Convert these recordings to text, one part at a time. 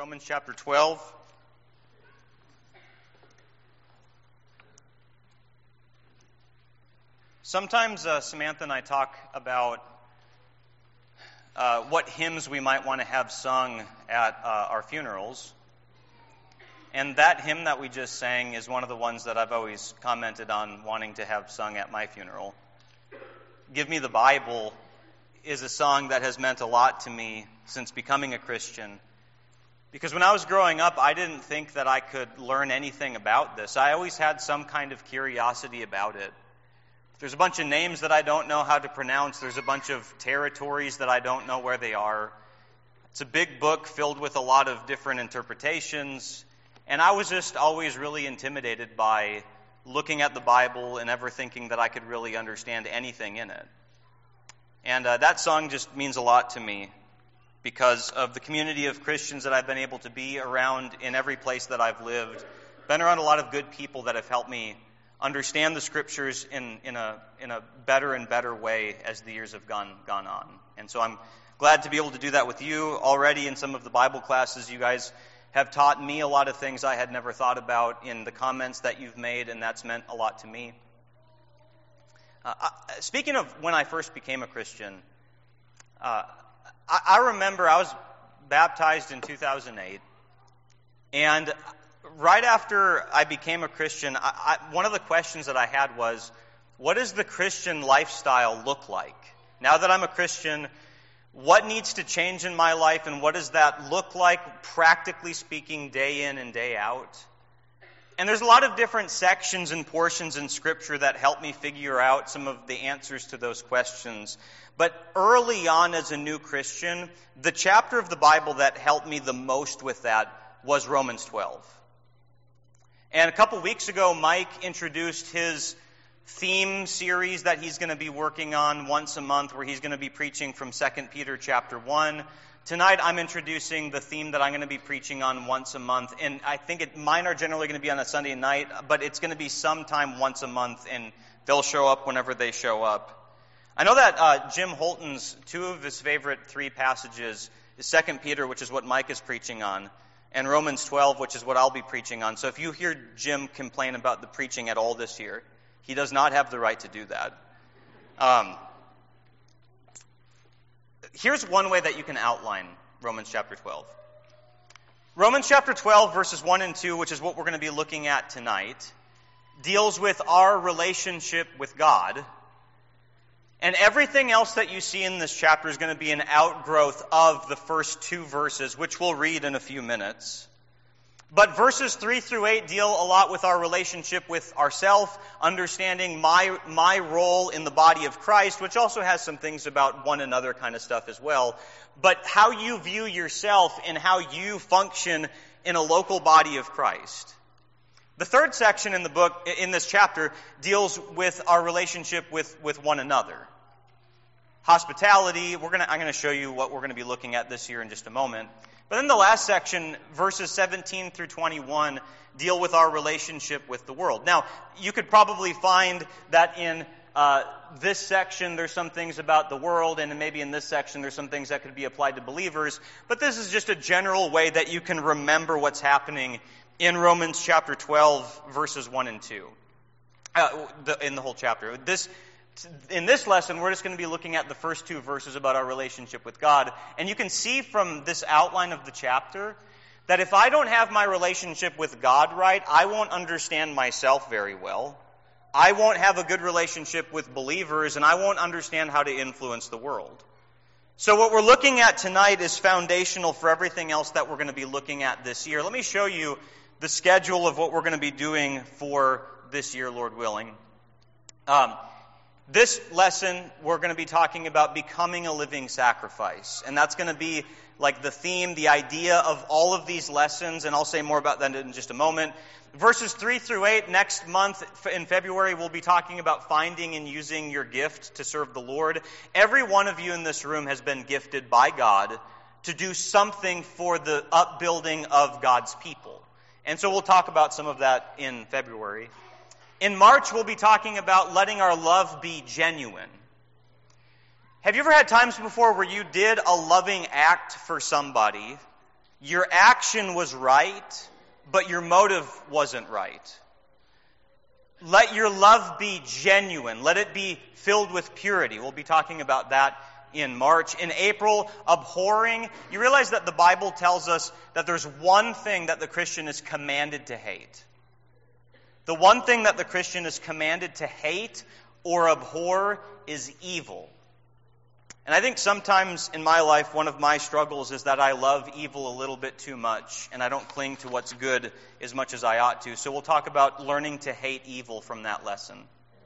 Romans chapter 12. Sometimes Samantha and I talk about what hymns we might want to have sung at our funerals. And that hymn that we just sang is one of the ones that I've always commented on wanting to have sung at my funeral. Give Me the Bible is a song that has meant a lot to me since becoming a Christian. Because when I was growing up, I didn't think that I could learn anything about this. I always had some kind of curiosity about it. There's a bunch of names that I don't know how to pronounce. There's a bunch of territories that I don't know where they are. It's a big book filled with a lot of different interpretations. And I was just always really intimidated by looking at the Bible and ever thinking that I could really understand anything in it. And that song just means a lot to me because of the community of Christians that I've been able to be around in every place that I've lived. Been around a lot of good people that have helped me understand the Scriptures in a better and better way as the years have gone on. And so I'm glad to be able to do that with you. Already in some of the Bible classes, you guys have taught me a lot of things I had never thought about in the comments that you've made, and that's meant a lot to me. Speaking of when I first became a Christian, I remember I was baptized in 2008, and right after I became a Christian, one of the questions that I had was, what does the Christian lifestyle look like? Now that I'm a Christian, what needs to change in my life, and what does that look like, practically speaking, day in and day out? And there's a lot of different sections and portions in Scripture that help me figure out some of the answers to those questions. But early on as a new Christian, the chapter of the Bible that helped me the most with that was Romans 12. And a couple weeks ago, Mike introduced his theme series that he's going to be working on once a month, where he's going to be preaching from 2 Peter chapter 1. Tonight, I'm introducing the theme that I'm going to be preaching on once a month. And I think mine are generally going to be on a Sunday night, but it's going to be sometime once a month, and they'll show up whenever they show up. I know that Jim Holton's, two of his favorite three passages is 2 Peter, which is what Mike is preaching on, and Romans 12, which is what I'll be preaching on. So if you hear Jim complain about the preaching at all this year, he does not have the right to do that. Here's one way that you can outline Romans chapter 12. Romans chapter 12, verses 1 and 2, which is what we're going to be looking at tonight, deals with our relationship with God. And everything else that you see in this chapter is going to be an outgrowth of the first two verses, which we'll read in a few minutes. But verses 3 through 8 deal a lot with our relationship with ourselves, understanding my role in the body of Christ, which also has some things about one another kind of stuff as well. But how you view yourself and how you function in a local body of Christ. The third section in the book, in this chapter, deals with our relationship with one another. Hospitality, I'm going to show you what we're going to be looking at this year in just a moment. But then the last section, verses 17 through 21, deal with our relationship with the world. Now, you could probably find that in this section there's some things about the world, and maybe in this section there's some things that could be applied to believers. But this is just a general way that you can remember what's happening in Romans chapter 12, verses 1 and 2. In the whole chapter. In this lesson, we're just going to be looking at the first two verses about our relationship with God. And you can see from this outline of the chapter that if I don't have my relationship with God right, I won't understand myself very well. I won't have a good relationship with believers, and I won't understand how to influence the world. So what we're looking at tonight is foundational for everything else that we're going to be looking at this year. Let me show you the schedule of what we're going to be doing for this year, Lord willing. This lesson, we're going to be talking about becoming a living sacrifice. And that's going to be like the theme, the idea of all of these lessons, and I'll say more about that in just a moment. Verses 3 through 8, next month in February, we'll be talking about finding and using your gift to serve the Lord. Every one of you in this room has been gifted by God to do something for the upbuilding of God's people. And so we'll talk about some of that in February. In March, we'll be talking about letting our love be genuine. Have you ever had times before where you did a loving act for somebody, your action was right, but your motive wasn't right. Let your love be genuine. Let it be filled with purity. We'll be talking about that in March. In April, abhorring. You realize that the Bible tells us that there's one thing that the Christian is commanded to hate. The one thing that the Christian is commanded to hate or abhor is evil. And I think sometimes in my life, one of my struggles is that I love evil a little bit too much, and I don't cling to what's good as much as I ought to. So we'll talk about learning to hate evil from that lesson.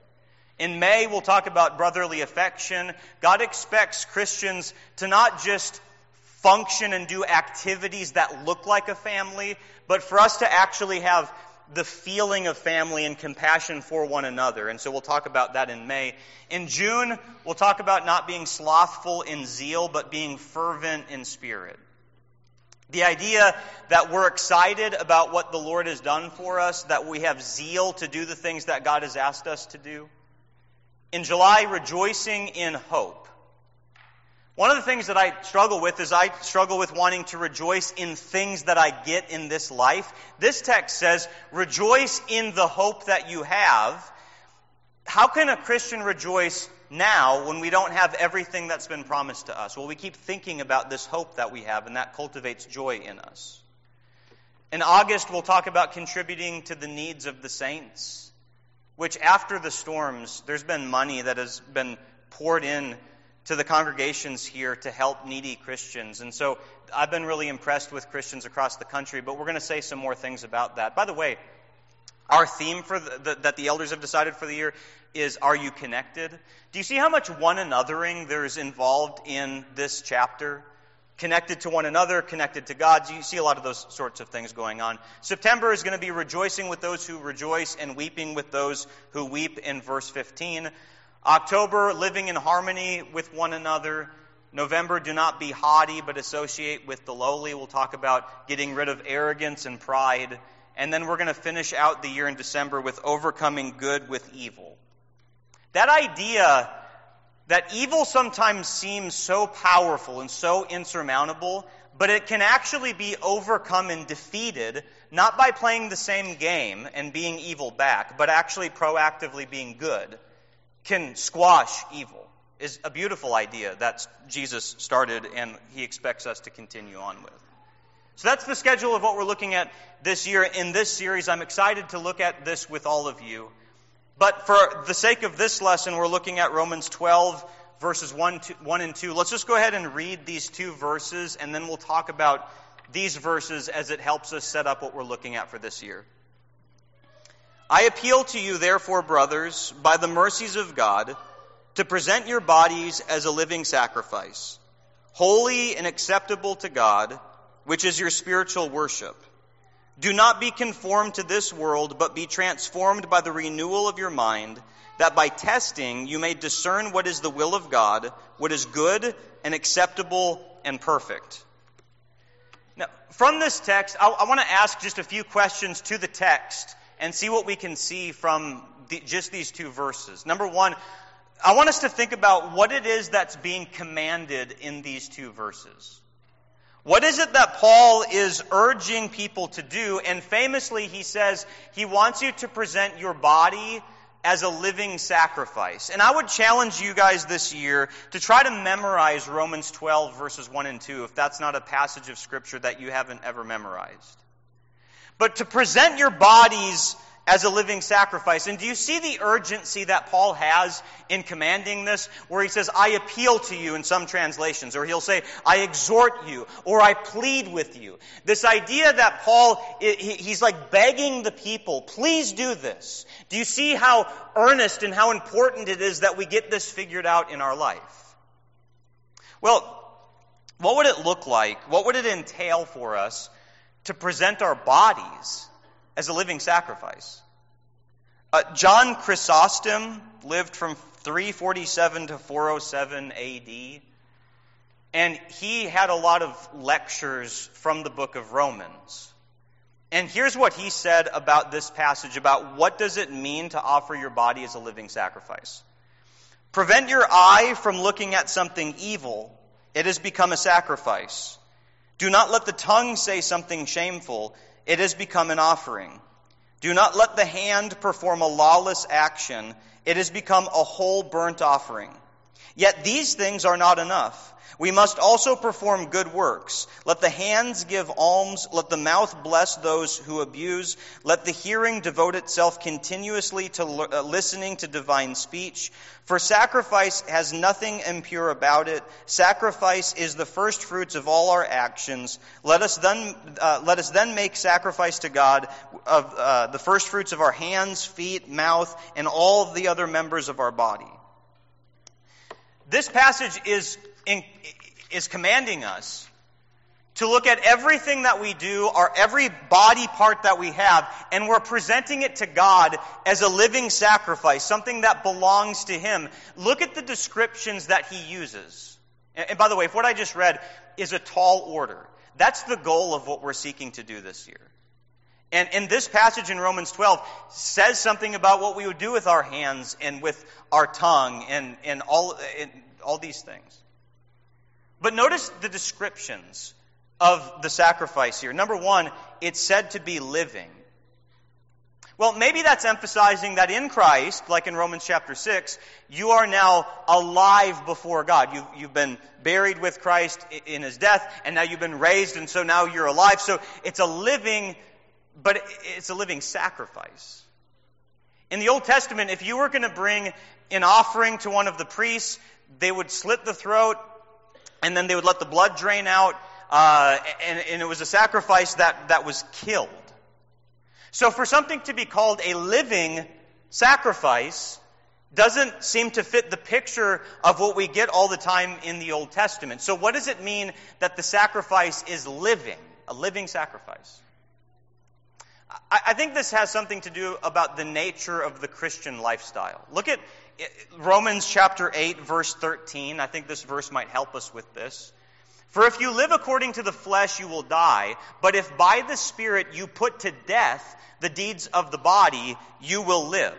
In May, we'll talk about brotherly affection. God expects Christians to not just function and do activities that look like a family, but for us to actually have the feeling of family and compassion for one another. And so we'll talk about that in May. In June, we'll talk about not being slothful in zeal, but being fervent in spirit. The idea that we're excited about what the Lord has done for us, that we have zeal to do the things that God has asked us to do. In July, rejoicing in hope. One of the things that I struggle with is I struggle with wanting to rejoice in things that I get in this life. This text says, rejoice in the hope that you have. How can a Christian rejoice now when we don't have everything that's been promised to us? Well, we keep thinking about this hope that we have, and that cultivates joy in us. In August, we'll talk about contributing to the needs of the saints, which after the storms, there's been money that has been poured in to the congregations here to help needy Christians. And so I've been really impressed with Christians across the country, but we're going to say some more things about that. By the way, our theme for that the elders have decided for the year is, Are You Connected? Do you see how much one anothering there is involved in this chapter? Connected to one another, connected to God. You see a lot of those sorts of things going on. September is going to be rejoicing with those who rejoice and weeping with those who weep in verse 15. October, living in harmony with one another. November, do not be haughty, but associate with the lowly. We'll talk about getting rid of arrogance and pride. And then we're going to finish out the year in December with overcoming good with evil. That idea that evil sometimes seems so powerful and so insurmountable, but it can actually be overcome and defeated, not by playing the same game and being evil back, but actually proactively being good, can squash evil, is a beautiful idea that Jesus started and he expects us to continue on with. So that's the schedule of what we're looking at this year. In this series, I'm excited to look at this with all of you. But for the sake of this lesson, we're looking at Romans 12, verses 1 and 2. Let's just go ahead and read these two verses, and then we'll talk about these verses as it helps us set up what we're looking at for this year. I appeal to you, therefore, brothers, by the mercies of God, to present your bodies as a living sacrifice, holy and acceptable to God, which is your spiritual worship. Do not be conformed to this world, but be transformed by the renewal of your mind, that by testing you may discern what is the will of God, what is good and acceptable and perfect. Now, from this text, I want to ask just a few questions to the text and see what we can see from just these two verses. Number one, I want us to think about what it is that's being commanded in these two verses. What is it that Paul is urging people to do? And famously, he says he wants you to present your body as a living sacrifice. And I would challenge you guys this year to try to memorize Romans 12, verses 1 and 2, if that's not a passage of Scripture that you haven't ever memorized. But to present your bodies as a living sacrifice. And do you see the urgency that Paul has in commanding this? Where he says, I appeal to you in some translations. Or he'll say, I exhort you. Or I plead with you. This idea that Paul, he's like begging the people, please do this. Do you see how earnest and how important it is that we get this figured out in our life? Well, what would it look like? What would it entail for us to present our bodies as a living sacrifice? John Chrysostom lived from 347 to 407 AD, and he had a lot of lectures from the book of Romans. And here's what he said about this passage, about what does it mean to offer your body as a living sacrifice. Prevent your eye from looking at something evil. It has become a sacrifice. Do not let the tongue say something shameful. It has become an offering. Do not let the hand perform a lawless action. It has become a whole burnt offering. Yet these things are not enough. We must also perform good works. Let the hands give alms. Let the mouth bless those who abuse. Let the hearing devote itself continuously to listening to divine speech. For sacrifice has nothing impure about it. Sacrifice is the first fruits of all our actions. Let us then make sacrifice to God of the first fruits of our hands, feet, mouth, and all of the other members of our body. This passage is commanding us to look at everything that we do, or every body part that we have, and we're presenting it to God as a living sacrifice, something that belongs to Him. Look at the descriptions that He uses. And by the way, if what I just read is a tall order, that's the goal of what we're seeking to do this year. And in this passage in Romans 12 says something about what we would do with our hands and with our tongue and all these things. But notice the descriptions of the sacrifice here. Number one, it's said to be living. Well, maybe that's emphasizing that in Christ, like in Romans chapter 6, you are now alive before God. You've been buried with Christ in His death, and now you've been raised, and so now you're alive. So it's a living, but it's a living sacrifice. In the Old Testament, if you were going to bring an offering to one of the priests, they would slit the throat, and then they would let the blood drain out, and it was a sacrifice that was killed. So for something to be called a living sacrifice doesn't seem to fit the picture of what we get all the time in the Old Testament. So what does it mean that the sacrifice is living, a living sacrifice? I think this has something to do about the nature of the Christian lifestyle. Look at Romans chapter 8, verse 13. I think this verse might help us with this. For if you live according to the flesh, you will die. But if by the Spirit you put to death the deeds of the body, you will live.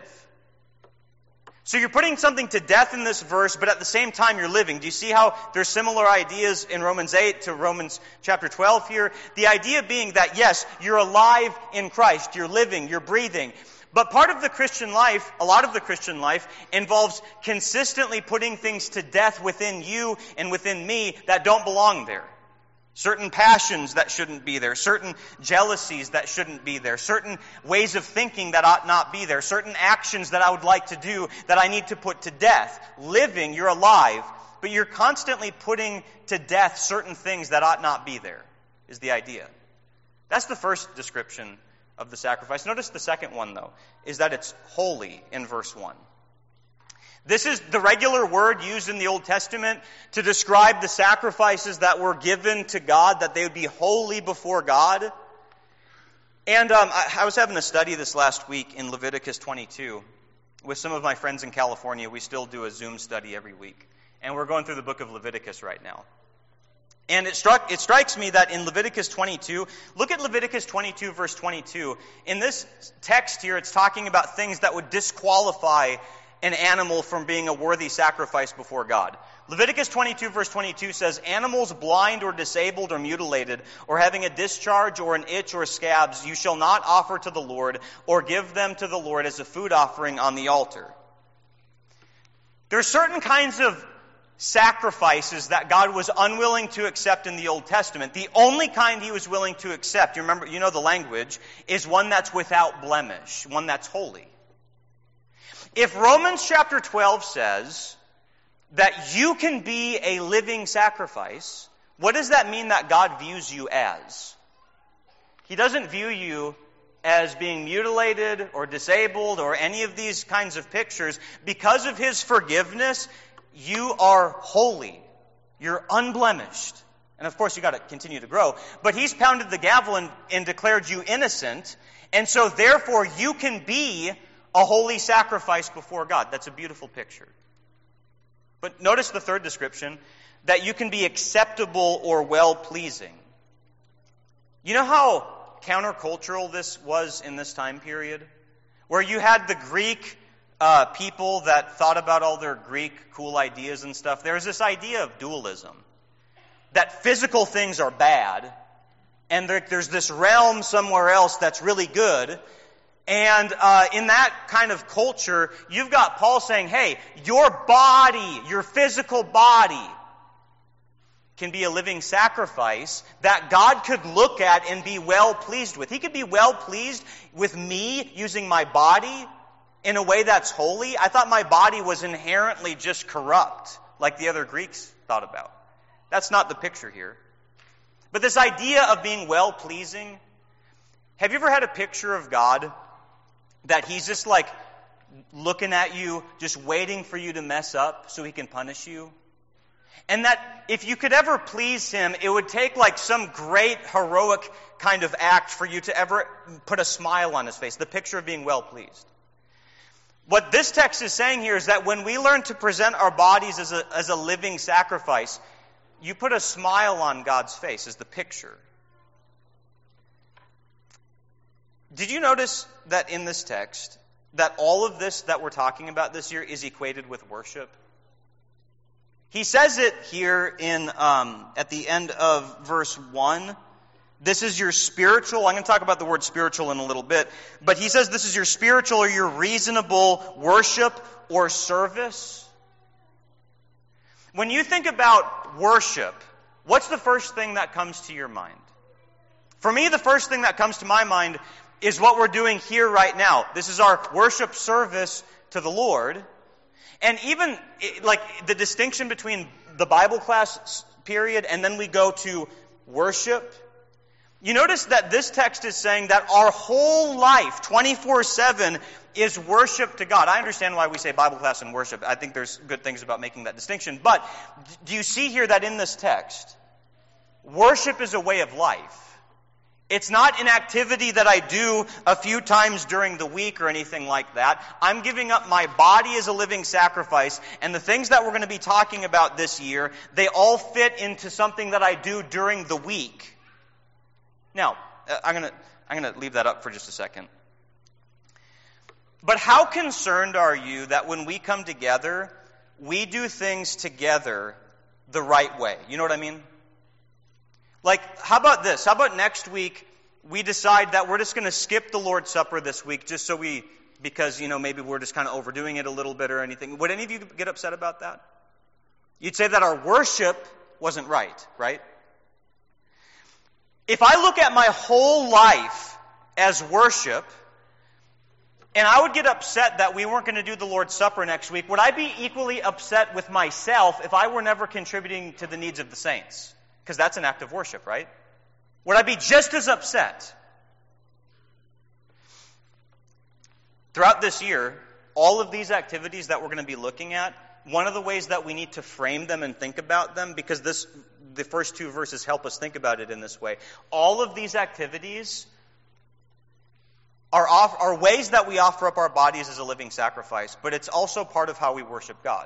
So you're putting something to death in this verse, but at the same time you're living. Do you see how there's similar ideas in Romans 8 to Romans chapter 12 here? The idea being that, yes, you're alive in Christ. You're living. You're breathing. But part of the Christian life, a lot of the Christian life, involves consistently putting things to death within you and within me that don't belong there. Certain passions that shouldn't be there. Certain jealousies that shouldn't be there. Certain ways of thinking that ought not be there. Certain actions that I would like to do that I need to put to death. Living, you're alive, but you're constantly putting to death certain things that ought not be there, is the idea. That's the first description of the sacrifice. Notice the second one, though, is that it's holy in verse 1. This is the regular word used in the Old Testament to describe the sacrifices that were given to God, that they would be holy before God. And I was having a study this last week in Leviticus 22 with some of my friends in California. We still do a Zoom study every week. And we're going through the book of Leviticus right now. And it strikes me that in Leviticus 22, look at Leviticus 22, verse 22. In this text here, it's talking about things that would disqualify an animal from being a worthy sacrifice before God. Leviticus 22, verse 22 says, animals blind or disabled or mutilated, or having a discharge or an itch or scabs, you shall not offer to the Lord, or give them to the Lord as a food offering on the altar. There are certain kinds of sacrifices that God was unwilling to accept in the Old Testament. The only kind He was willing to accept, you know the language, is one that's without blemish, one that's holy. If Romans chapter 12 says that you can be a living sacrifice, what does that mean that God views you as? He doesn't view you as being mutilated or disabled or any of these kinds of pictures. Because of His forgiveness, you are holy. You're unblemished. And of course, you got to continue to grow. But He's pounded the gavel and declared you innocent. And so therefore, you can be a holy sacrifice before God. That's a beautiful picture. But notice the third description, that you can be acceptable or well-pleasing. You know how countercultural this was in this time period? Where you had the Greek people that thought about all their Greek cool ideas and stuff. There was this idea of dualism. that physical things are bad, and there's this realm somewhere else that's really good. And in that kind of culture, you've got Paul saying, hey, your body, your physical body, can be a living sacrifice that God could look at and be well pleased with. He could be well pleased with me using my body in a way that's holy. I thought my body was inherently just corrupt, like the other Greeks thought about. That's not the picture here. But this idea of being well-pleasing, have you ever had a picture of God that He's just like looking at you, just waiting for you to mess up so He can punish you? And that if you could ever please Him, it would take like some great heroic kind of act for you to ever put a smile on His face, the picture of being well-pleased. What this text is saying here is that when we learn to present our bodies as a living sacrifice, you put a smile on God's face as the picture. Did you notice that in this text, that all of this that we're talking about this year is equated with worship? He says it here in at the end of verse 1. This is your spiritual, I'm going to talk about the word spiritual in a little bit, but he says this is your spiritual or your reasonable worship or service. When you think about worship, what's the first thing that comes to your mind? For me, the first thing that comes to my mind is what we're doing here right now. This is our worship service to the Lord. And even like the distinction between the Bible class period and then we go to worship, you notice that this text is saying that our whole life, 24/7, is worship to God. I understand why we say Bible class and worship. I think there's good things about making that distinction. But do you see here that in this text, worship is a way of life? It's not an activity that I do a few times during the week or anything like that. I'm giving up my body as a living sacrifice, and the things that we're going to be talking about this year, they all fit into something that I do during the week. Now, I'm going to leave that up for just a second. But how concerned are you that when we come together, we do things together the right way? You know what I mean? Like, how about this? How about next week we decide that we're just going to skip the Lord's Supper this week just so because, maybe we're just kind of overdoing it a little bit or anything. Would any of you get upset about that? You'd say that our worship wasn't right? If I look at my whole life as worship, and I would get upset that we weren't going to do the Lord's Supper next week, would I be equally upset with myself if I were never contributing to the needs of the saints? Because that's an act of worship, right? Would I be just as upset? Throughout this year, all of these activities that we're going to be looking at, one of the ways that we need to frame them and think about them, because the first two verses help us think about it in this way, all of these activities are ways that we offer up our bodies as a living sacrifice, but it's also part of how we worship God.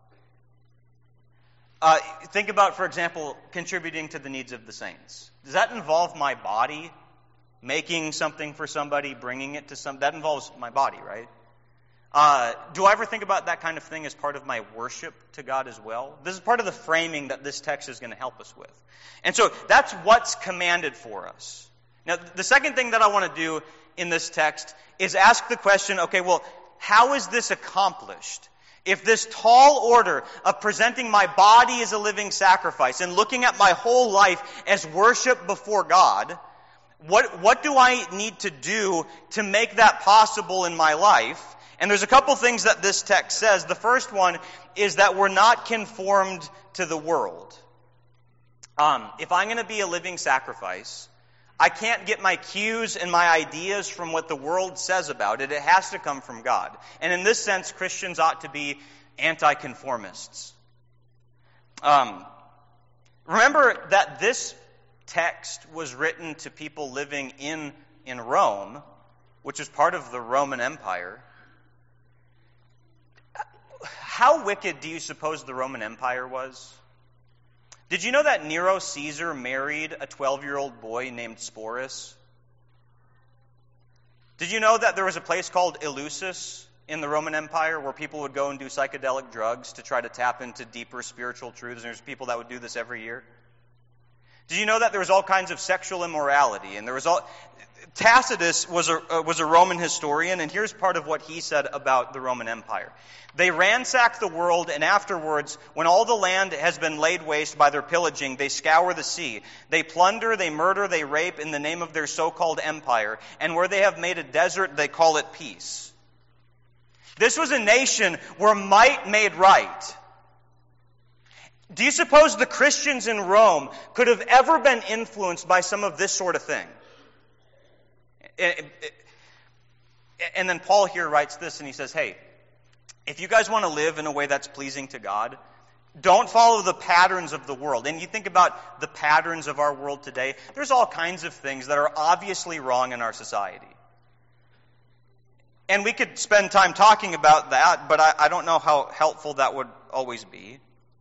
Think about, for example, contributing to the needs of the saints. Does that involve my body making something for somebody, bringing it to some? That involves my body, right? Do I ever think about that kind of thing as part of my worship to God as well? This is part of the framing that this text is going to help us with. And so that's what's commanded for us. Now, the second thing that I want to do in this text is ask the question, okay, well, how is this accomplished? If this tall order of presenting my body as a living sacrifice and looking at my whole life as worship before God, what do I need to do to make that possible in my life? And there's a couple things that this text says. The first one is that we're not conformed to the world. If I'm going to be a living sacrifice, I can't get my cues and my ideas from what the world says about it. It has to come from God. And in this sense, Christians ought to be anti-conformists. Remember that this text was written to people living in Rome, which is part of the Roman Empire. How wicked do you suppose the Roman Empire was? Did you know that Nero Caesar married a 12-year-old boy named Sporus? Did you know that there was a place called Eleusis in the Roman Empire where people would go and do psychedelic drugs to try to tap into deeper spiritual truths? And there's people that would do this every year. Did you know that there was all kinds of sexual immorality? And Tacitus was a Roman historian, and here's part of what he said about the Roman Empire. They ransack the world, and afterwards, when all the land has been laid waste by their pillaging, they scour the sea. They plunder, they murder, they rape in the name of their so-called empire, and where they have made a desert, they call it peace. This was a nation where might made right. Do you suppose the Christians in Rome could have ever been influenced by some of this sort of thing? And then Paul here writes this, and he says, hey, if you guys want to live in a way that's pleasing to God, don't follow the patterns of the world. And you think about the patterns of our world today, there's all kinds of things that are obviously wrong in our society. And we could spend time talking about that, but I don't know how helpful that would always be.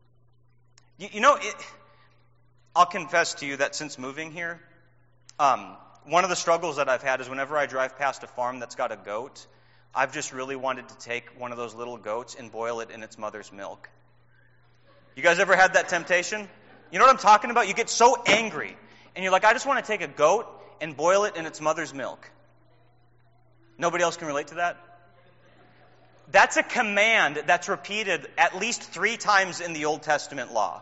I'll confess to you that since moving here, one of the struggles that I've had is whenever I drive past a farm that's got a goat, I've just really wanted to take one of those little goats and boil it in its mother's milk. You guys ever had that temptation? You know what I'm talking about? You get so angry, and you're like, I just want to take a goat and boil it in its mother's milk. Nobody else can relate to that? That's a command that's repeated at least 3 times in the Old Testament law.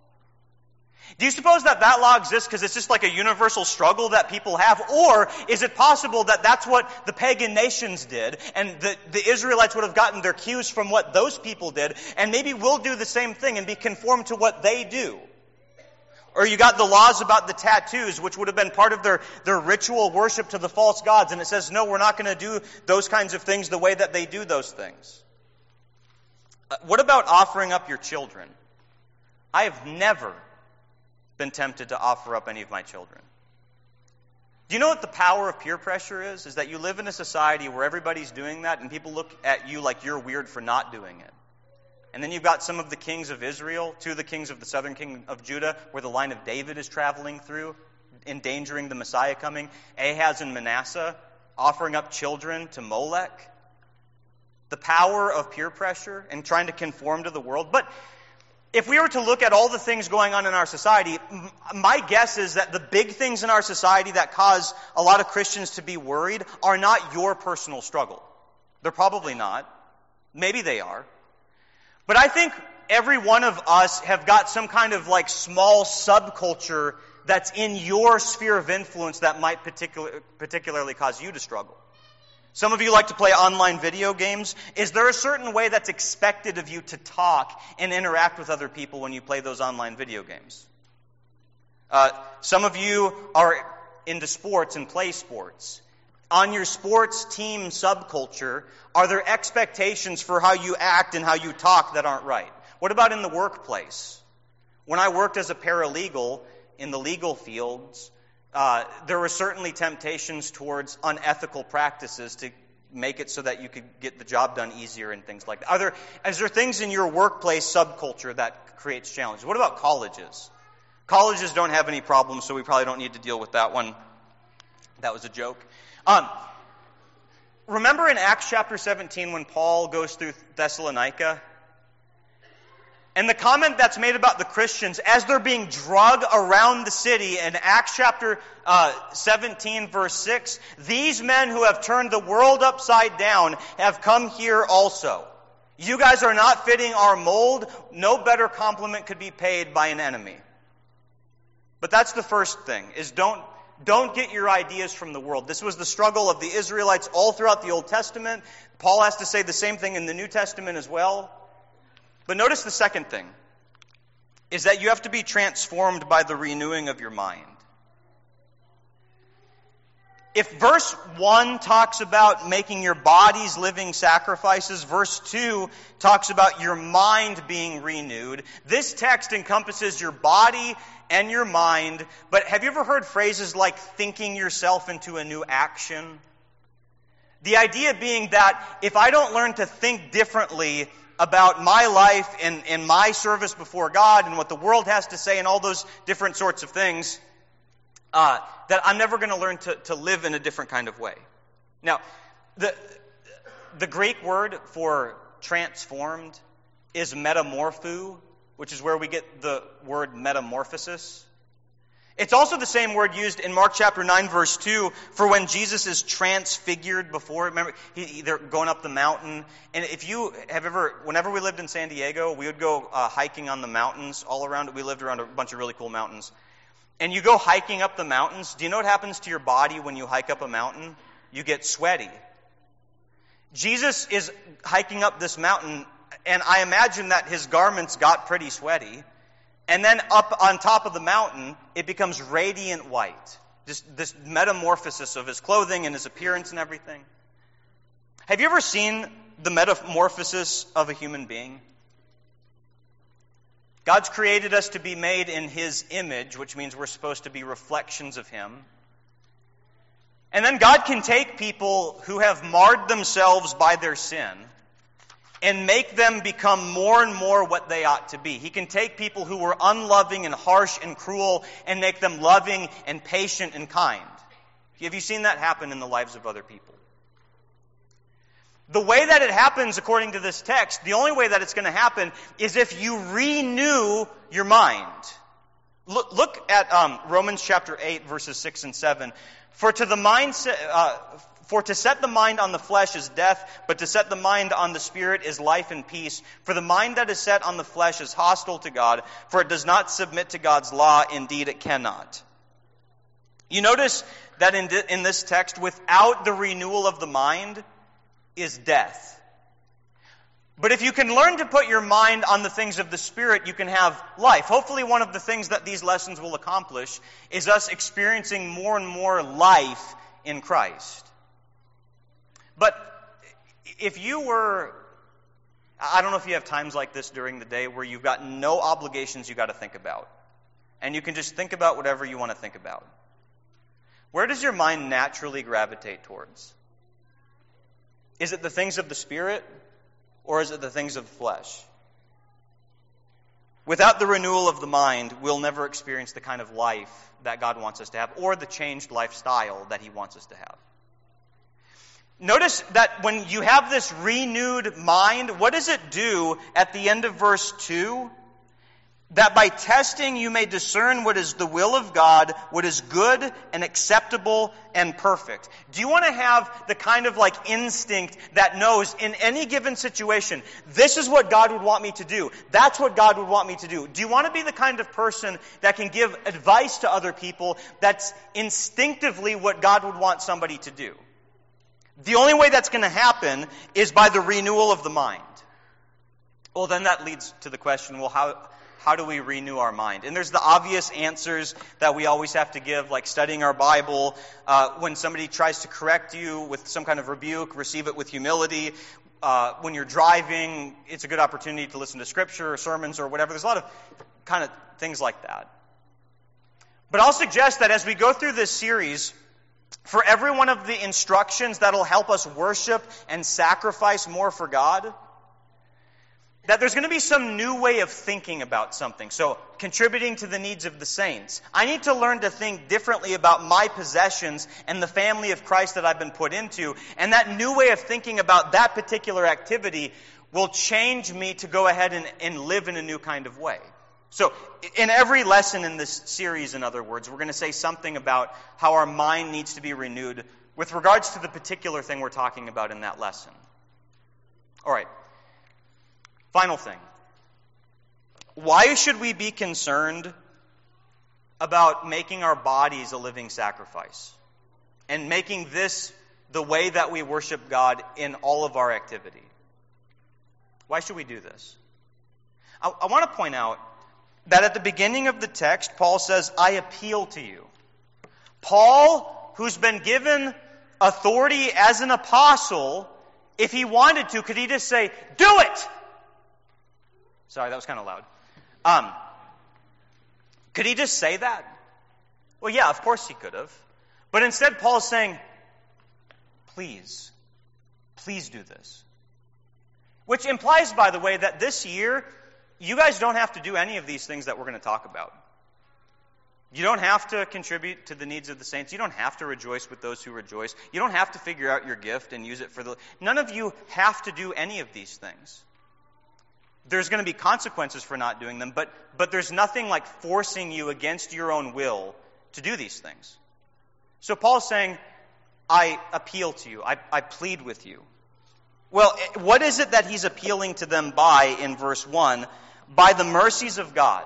Do you suppose that law exists because it's just like a universal struggle that people have? Or is it possible that that's what the pagan nations did, and the Israelites would have gotten their cues from what those people did, and maybe we'll do the same thing and be conformed to what they do? Or you got the laws about the tattoos, which would have been part of their ritual worship to the false gods, and it says, no, we're not going to do those kinds of things the way that they do those things. What about offering up your children? I have never been tempted to offer up any of my children. Do you know what the power of peer pressure is? Is that you live in a society where everybody's doing that, and people look at you like you're weird for not doing it. And then you've got some of the kings of Israel, 2 of the kings of the southern kingdom of Judah, where the line of David is traveling through, endangering the Messiah coming. Ahaz and Manasseh offering up children to Molech. The power of peer pressure and trying to conform to the world. But if we were to look at all the things going on in our society, my guess is that the big things in our society that cause a lot of Christians to be worried are not your personal struggle. They're probably not. Maybe they are. But I think every one of us have got some kind of like small subculture that's in your sphere of influence that might particularly cause you to struggle. Some of you like to play online video games. Is there a certain way that's expected of you to talk and interact with other people when you play those online video games? Some of you are into sports and play sports. On your sports team subculture, are there expectations for how you act and how you talk that aren't right? What about in the workplace? When I worked as a paralegal in the legal fields, there were certainly temptations towards unethical practices to make it so that you could get the job done easier and things like that. Is there things in your workplace subculture that creates challenges? What about colleges? Colleges don't have any problems, so we probably don't need to deal with that one. That was a joke. Remember in Acts chapter 17 when Paul goes through Thessalonica? And the comment that's made about the Christians as they're being drug around the city in Acts chapter 17 verse 6, these men who have turned the world upside down have come here also. You guys are not fitting our mold. No better compliment could be paid by an enemy. But that's the first thing, is don't get your ideas from the world. This was the struggle of the Israelites all throughout the Old Testament. Paul has to say the same thing in the New Testament as well. But notice the second thing, is that you have to be transformed by the renewing of your mind. If verse 1 talks about making your bodies living sacrifices, verse 2 talks about your mind being renewed, this text encompasses your body and your mind. But have you ever heard phrases like thinking yourself into a new action? The idea being that if I don't learn to think differently about my life and my service before God and what the world has to say and all those different sorts of things, that I'm never going to learn to live in a different kind of way. Now, the Greek word for transformed is metamorphou, which is where we get the word metamorphosis. It's also the same word used in Mark chapter 9, verse 2, for when Jesus is transfigured before. Remember, they're going up the mountain. And if you have whenever we lived in San Diego, we would go hiking on the mountains all around it. We lived around a bunch of really cool mountains. And you go hiking up the mountains. Do you know what happens to your body when you hike up a mountain? You get sweaty. Jesus is hiking up this mountain, and I imagine that his garments got pretty sweaty. And then up on top of the mountain, it becomes radiant white. This metamorphosis of his clothing and his appearance and everything. Have you ever seen the metamorphosis of a human being? God's created us to be made in his image, which means we're supposed to be reflections of him. And then God can take people who have marred themselves by their sin and make them become more and more what they ought to be. He can take people who were unloving and harsh and cruel and make them loving and patient and kind. Have you seen that happen in the lives of other people? The way that it happens, according to this text, the only way that it's going to happen is if you renew your mind. Look at Romans chapter 8, verses 6 and 7. For to set the mind on the flesh is death, but to set the mind on the Spirit is life and peace. For the mind that is set on the flesh is hostile to God, for it does not submit to God's law. Indeed, it cannot. You notice that in this text, without the renewal of the mind is death. But if you can learn to put your mind on the things of the Spirit, you can have life. Hopefully one of the things that these lessons will accomplish is us experiencing more and more life in Christ. But if you were, I don't know if you have times like this during the day where you've got no obligations you got to think about. And you can just think about whatever you want to think about. Where does your mind naturally gravitate towards? Is it the things of the Spirit, or is it the things of the flesh? Without the renewal of the mind, we'll never experience the kind of life that God wants us to have, or the changed lifestyle that he wants us to have. Notice that when you have this renewed mind, what does it do at the end of verse 2? That by testing you may discern what is the will of God, what is good and acceptable and perfect. Do you want to have the kind of instinct that knows in any given situation, this is what God would want me to do. That's what God would want me to do. Do you want to be the kind of person that can give advice to other people that's instinctively what God would want somebody to do? The only way that's going to happen is by the renewal of the mind. Well, then that leads to the question, well, how do we renew our mind? And there's the obvious answers that we always have to give, like studying our Bible. When somebody tries to correct you with some kind of rebuke, receive it with humility. When you're driving, it's a good opportunity to listen to Scripture or sermons or whatever. There's a lot of kind of things like that. But I'll suggest that as we go through this series, for every one of the instructions that'll help us worship and sacrifice more for God, that there's going to be some new way of thinking about something. So, contributing to the needs of the saints. I need to learn to think differently about my possessions and the family of Christ that I've been put into. And that new way of thinking about that particular activity will change me to go ahead and live in a new kind of way. So, in every lesson in this series, in other words, we're going to say something about how our mind needs to be renewed with regards to the particular thing we're talking about in that lesson. All right. Final thing. Why should we be concerned about making our bodies a living sacrifice and making this the way that we worship God in all of our activity? Why should we do this? I want to point out that at the beginning of the text, Paul says, I appeal to you. Paul, who's been given authority as an apostle, if he wanted to, could he just say, do it? Sorry, that was kind of loud. Could he just say that? Well, yeah, of course he could have. But instead, Paul's saying, please do this. Which implies, by the way, that this year, you guys don't have to do any of these things that we're going to talk about. You don't have to contribute to the needs of the saints. You don't have to rejoice with those who rejoice. You don't have to figure out your gift and use it for the... None of you have to do any of these things. There's going to be consequences for not doing them, but there's nothing like forcing you against your own will to do these things. So Paul's saying, I appeal to you. I plead with you. Well, what is it that he's appealing to them by in verse 1? By the mercies of God.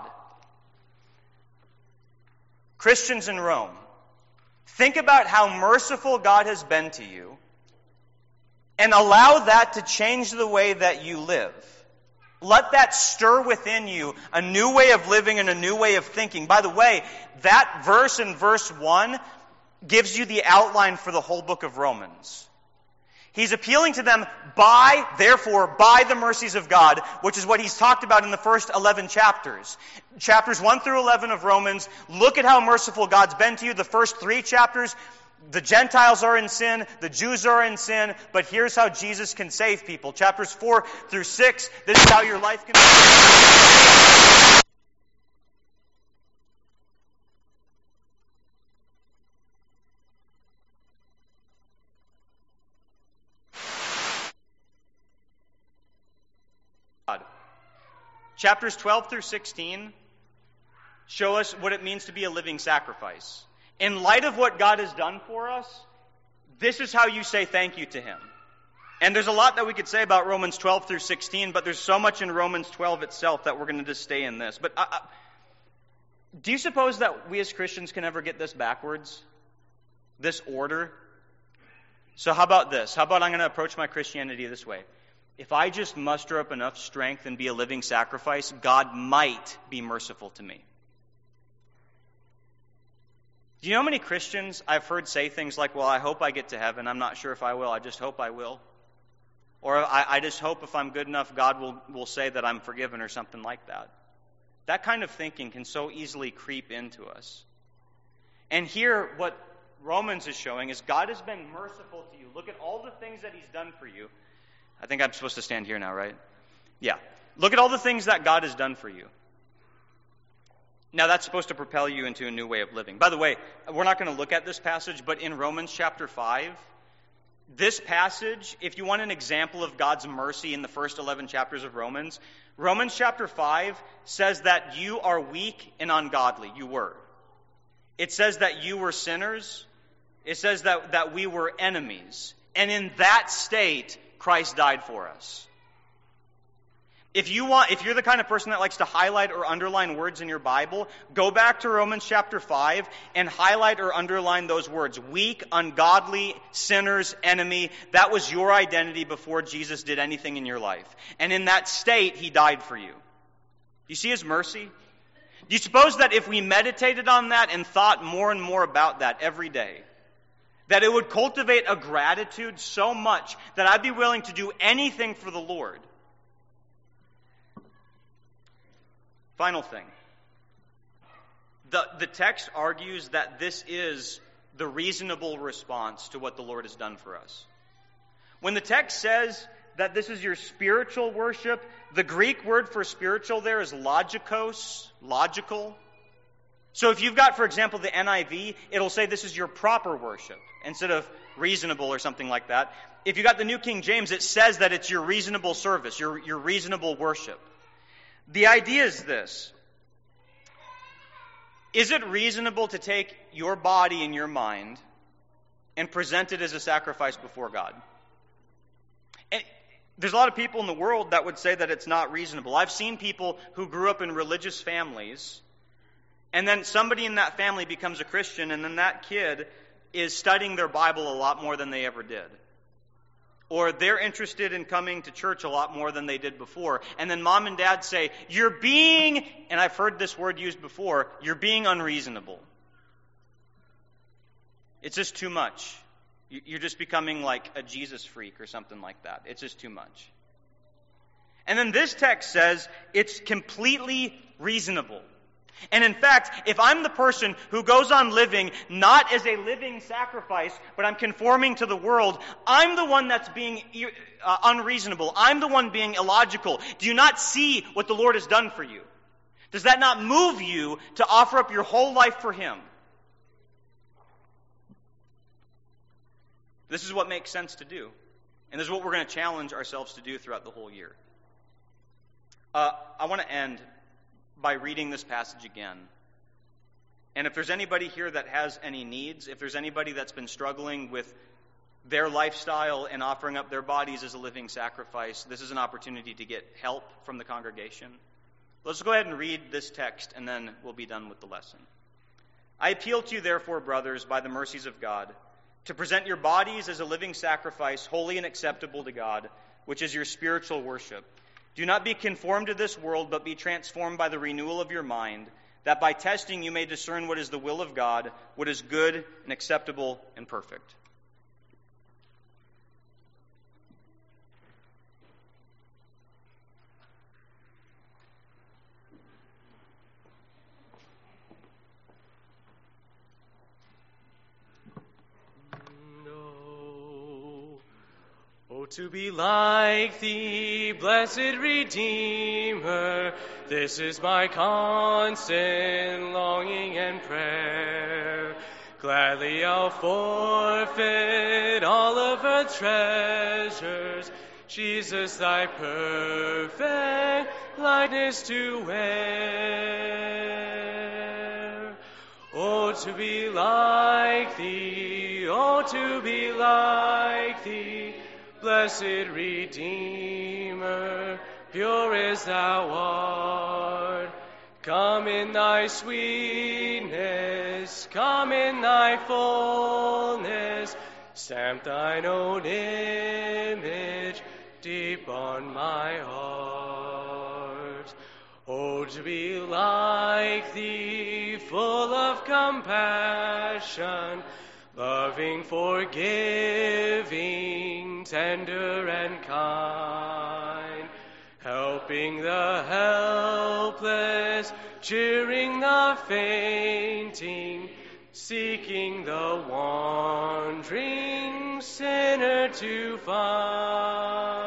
Christians in Rome, think about how merciful God has been to you and allow that to change the way that you live. Let that stir within you a new way of living and a new way of thinking. By the way, that verse in verse 1 gives you the outline for the whole book of Romans. He's appealing to them by the mercies of God, which is what he's talked about in the first 11 chapters. Chapters 1 through 11 of Romans, look at how merciful God's been to you. The first 3 chapters, the Gentiles are in sin, the Jews are in sin, but here's how Jesus can save people. Chapters 4 through 6, this is how your life can be. Chapters 12 through 16 show us what it means to be a living sacrifice. In light of what God has done for us, this is how you say thank you to Him. And there's a lot that we could say about Romans 12 through 16, but there's so much in Romans 12 itself that we're going to just stay in this. But do you suppose that we as Christians can ever get this backwards? This order? So how about this? How about I'm going to approach my Christianity this way? If I just muster up enough strength and be a living sacrifice, God might be merciful to me. Do you know how many Christians I've heard say things like, well, I hope I get to heaven. I'm not sure if I will. I just hope I will. Or I just hope if I'm good enough, God will say that I'm forgiven or something like that. That kind of thinking can so easily creep into us. And here, what Romans is showing is God has been merciful to you. Look at all the things that He's done for you. I think I'm supposed to stand here now, right? Yeah. Look at all the things that God has done for you. Now, that's supposed to propel you into a new way of living. By the way, we're not going to look at this passage, but in Romans chapter 5, this passage, if you want an example of God's mercy in the first 11 chapters of Romans, Romans chapter 5 says that you are weak and ungodly. You were. It says that you were sinners. It says that we were enemies. And in that state, Christ died for us. If you're the kind of person that likes to highlight or underline words in your Bible, go back to Romans chapter 5 and highlight or underline those words. Weak, ungodly, sinners, enemy. That was your identity before Jesus did anything in your life. And in that state, He died for you. Do you see His mercy? Do you suppose that if we meditated on that and thought more and more about that every day, that it would cultivate a gratitude so much that I'd be willing to do anything for the Lord? Final thing. The text argues that this is the reasonable response to what the Lord has done for us. When the text says that this is your spiritual worship, the Greek word for spiritual there is logikos, logical. So if you've got, for example, the NIV, it'll say this is your proper worship instead of reasonable or something like that. If you got the New King James, it says that it's your reasonable service, your reasonable worship. The idea is this. Is it reasonable to take your body and your mind and present it as a sacrifice before God? And there's a lot of people in the world that would say that it's not reasonable. I've seen people who grew up in religious families, and then somebody in that family becomes a Christian, and then that kid is studying their Bible a lot more than they ever did. Or they're interested in coming to church a lot more than they did before. And then mom and dad say, you're being, and I've heard this word used before, you're being unreasonable. It's just too much. You're just becoming like a Jesus freak or something like that. It's just too much. And then this text says it's completely reasonable. And in fact, if I'm the person who goes on living not as a living sacrifice, but I'm conforming to the world, I'm the one that's being unreasonable. I'm the one being illogical. Do you not see what the Lord has done for you? Does that not move you to offer up your whole life for Him? This is what makes sense to do. And this is what we're going to challenge ourselves to do throughout the whole year. I want to end by reading this passage again. And if there's anybody here that has any needs, if there's anybody that's been struggling with their lifestyle and offering up their bodies as a living sacrifice, this is an opportunity to get help from the congregation. Let's go ahead and read this text, and then we'll be done with the lesson. I appeal to you, therefore, brothers, by the mercies of God, to present your bodies as a living sacrifice, holy and acceptable to God, which is your spiritual worship. Do not be conformed to this world, but be transformed by the renewal of your mind, that by testing you may discern what is the will of God, what is good and acceptable and perfect. To be like thee, blessed Redeemer, this is my constant longing and prayer. Gladly I'll forfeit all of earth's treasures, Jesus, thy perfect likeness to wear. Oh, to be like thee, oh, to be like thee, blessed Redeemer, pure as thou art. Come in thy sweetness, come in thy fullness, stamp thine own image deep on my heart. Oh, to be like thee, full of compassion, loving, forgiving, tender and kind, helping the helpless, cheering the fainting, seeking the wandering sinner to find.